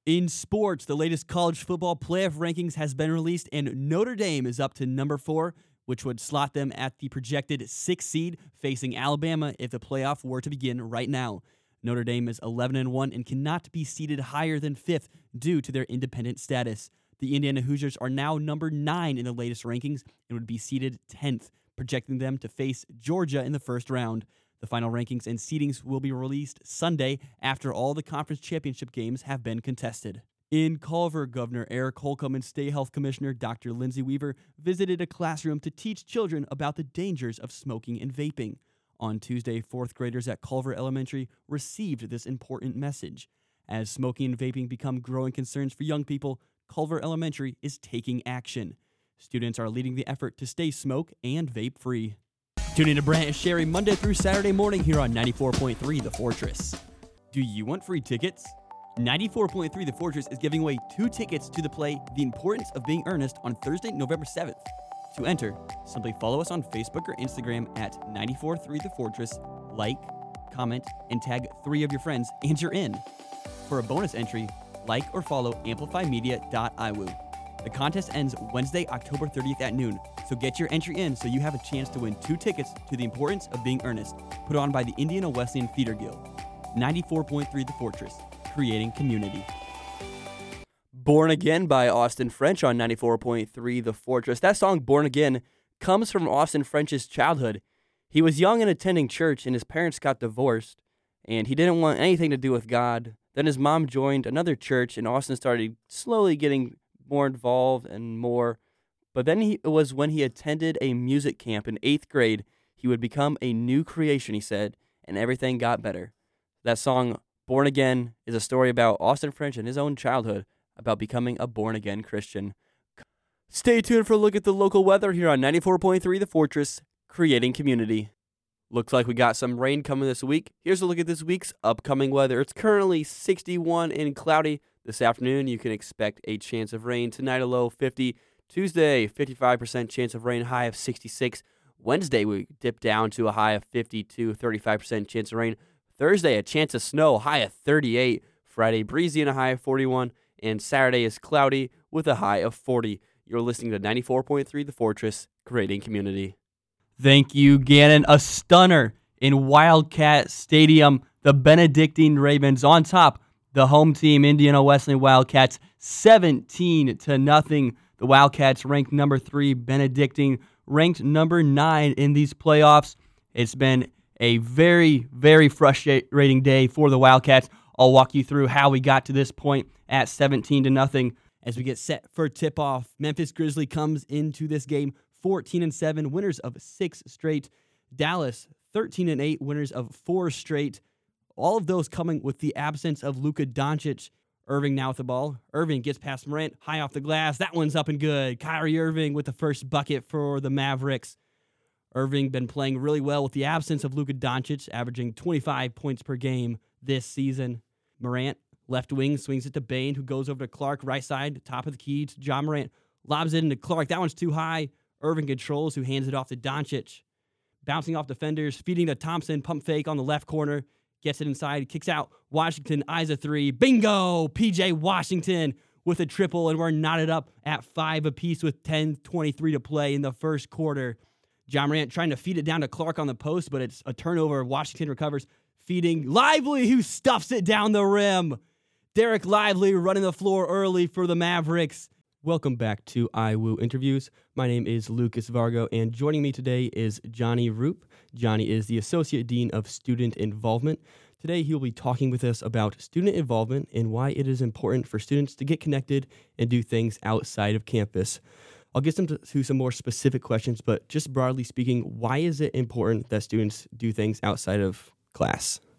In sports, the latest college football playoff rankings has been released, and Notre Dame is up to number 4, which would slot them at the projected 6th seed, facing Alabama if the playoff were to begin right now. Notre Dame is 11-1 and cannot be seeded higher than 5th due to their independent status. The Indiana Hoosiers are now number 9 in the latest rankings and would be seeded 10th, projecting them to face Georgia in the first round. The final rankings and seedings will be released Sunday after all the conference championship games have been contested. In Culver, Governor Eric Holcomb and State Health Commissioner Dr. Lindsay Weaver visited a classroom to teach children about the dangers of smoking and vaping. On Tuesday, 4th graders at Culver Elementary received this important message. As smoking and vaping become growing concerns for young people, Culver Elementary is taking action. Students are leading the effort to stay smoke and vape free. Tune in to Brant and Sherry Monday through Saturday morning here on 94.3 The Fortress. Do you want free tickets? 94.3 The Fortress is giving away 2 tickets to the play The Importance of Being Earnest on Thursday, November 7th. To enter, simply follow us on Facebook or Instagram at 94.3 The Fortress, like, comment, and tag 3 of your friends, and you're in. For a bonus entry, like or follow amplifymedia.iwu. The contest ends Wednesday, October 30th at noon, so get your entry in so you have a chance to win 2 tickets to The Importance of Being Earnest, put on by the Indiana Wesleyan Theater Guild. 94.3 The Fortress, creating community. Born Again by Austin French on 94.3 The Fortress. That song, Born Again, comes from Austin French's childhood. He was young and attending church, and his parents got divorced, and he didn't want anything to do with God. Then his mom joined another church, and Austin started slowly getting more involved and more. But then it was when he attended a music camp in 8th grade, he would become a new creation, he said, and everything got better. That song, Born Again, is a story about Austin French and his own childhood, about becoming a born-again Christian. Stay tuned for a look at the local weather here on 94.3 The Fortress, creating community. Looks like we got some rain coming this week. Here's a look at this week's upcoming weather. It's currently 61 and cloudy. This afternoon, you can expect a chance of rain. Tonight, a low 50. Tuesday, 55% chance of rain, high of 66. Wednesday, we dip down to a high of 52, 35% chance of rain. Thursday, a chance of snow, high of 38. Friday, breezy and a high of 41. And Saturday is cloudy with a high of 40. You're listening to 94.3 The Fortress, creating community. Thank you, Gannon. A stunner in Wildcat Stadium. The Benedictine Ravens on top. The home team, Indiana Wesleyan Wildcats, 17-0. The Wildcats ranked number 3. Benedictine ranked number 9 in these playoffs. It's been a very, very frustrating day for the Wildcats. I'll walk you through how we got to this point at 17-0 as we get set for tip-off. Memphis Grizzly comes into this game 14-7, winners of 6 straight. Dallas 13-8, winners of 4 straight. All of those coming with the absence of Luka Doncic. Irving now with the ball. Irving gets past Morant, high off the glass. That one's up and good. Kyrie Irving with the first bucket for the Mavericks. Irving been playing really well with the absence of Luka Doncic, averaging 25 points per game this season. Morant, left wing, swings it to Bane, who goes over to Clark, right side, top of the key to John Morant. Lobs it into Clark. That one's too high. Irving controls, who hands it off to Doncic. Bouncing off defenders, feeding to Thompson, pump fake on the left corner. Gets it inside, kicks out. Washington eyes a 3. Bingo! PJ Washington with a triple, and we're knotted up at 5 apiece with 10:23 to play in the first quarter. John Morant trying to feed it down to Clark on the post, but it's a turnover. Washington recovers, feeding Lively, who stuffs it down the rim. Derek Lively running the floor early for the Mavericks. Welcome back to IWU Interviews. My name is Lucas Vargo, and joining me today is Johnny Roop. Johnny is the Associate Dean of Student Involvement. Today, he'll be talking with us about student involvement and why it is important for students to get connected and do things outside of campus. I'll get to some more specific questions, but just broadly speaking, why is it important that students do things outside of class?